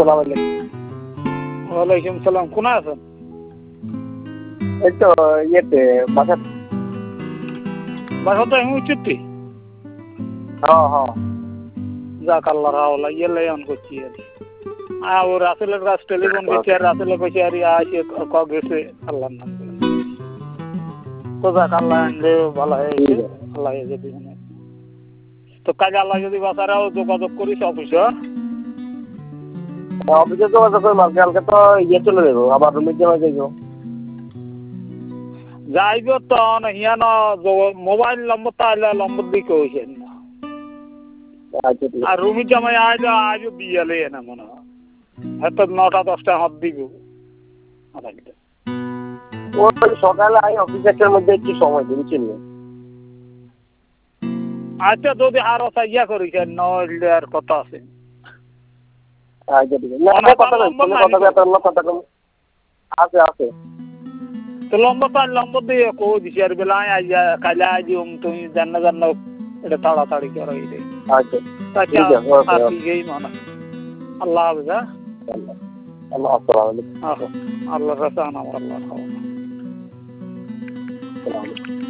আসসালামু আলাইকুম। ওয়ালাইকুম সালাম। কোথায় আছেন? এই তো ইয়েতে বাসা। বাসা তো আমি উচিত হ্যাঁ। যাক আল্লাহ রাওলা ইয়েলাই অন করছি আর ও রাসেলের কাছে টেলিফোন করছি আর রাসেলে কইছে আর আসে গেছে আল্লাহর নাম করে। তো যাক আল্লাহ আনলে ভালো হয়েছে। আল্লাহ যদি তো কাজে আল্লাহ যদি বাসারাও যোগাযোগ করিস অফিসে। অফিসে যোগাযোগ করে কালকে তো ইয়ে চলে যাবো, আবার রুমে যাবো। যাইব তো হিয়ান মোবাইল নম্বর তো আইলে নম্বর দিকে হয়েছে না। আচ্ছা ঠিক আর আছে। রুমি জামাই আজও বিয়ালে না মনে হয়, হয়তো 9টা-10টা হাত দিব। ওই সকালে আই অফিস একটার মধ্যে একটু সময় দিচ্ছেন। আচ্ছা যদি আরো ইয়া করিস নইলে আর কথা আছে। আচ্ছা ঠিক আছে। না কথা কম আছে। তো নম্বর দিয়ে কো দিছি আর বেলা আইয়া কাইলে আইজি তুমি জান্ন এটা তাড়াতাড়ি করো এই আচ্ছা আচ্ছা ঠিক আছে। আর ঠিকই মানে আল্লাহ হাফেজ। আল্লাহ আসসালামু আলাইকুম। আল্লাহ রাসান আমার আল্লাহ। আসসালামু আলাইকুম।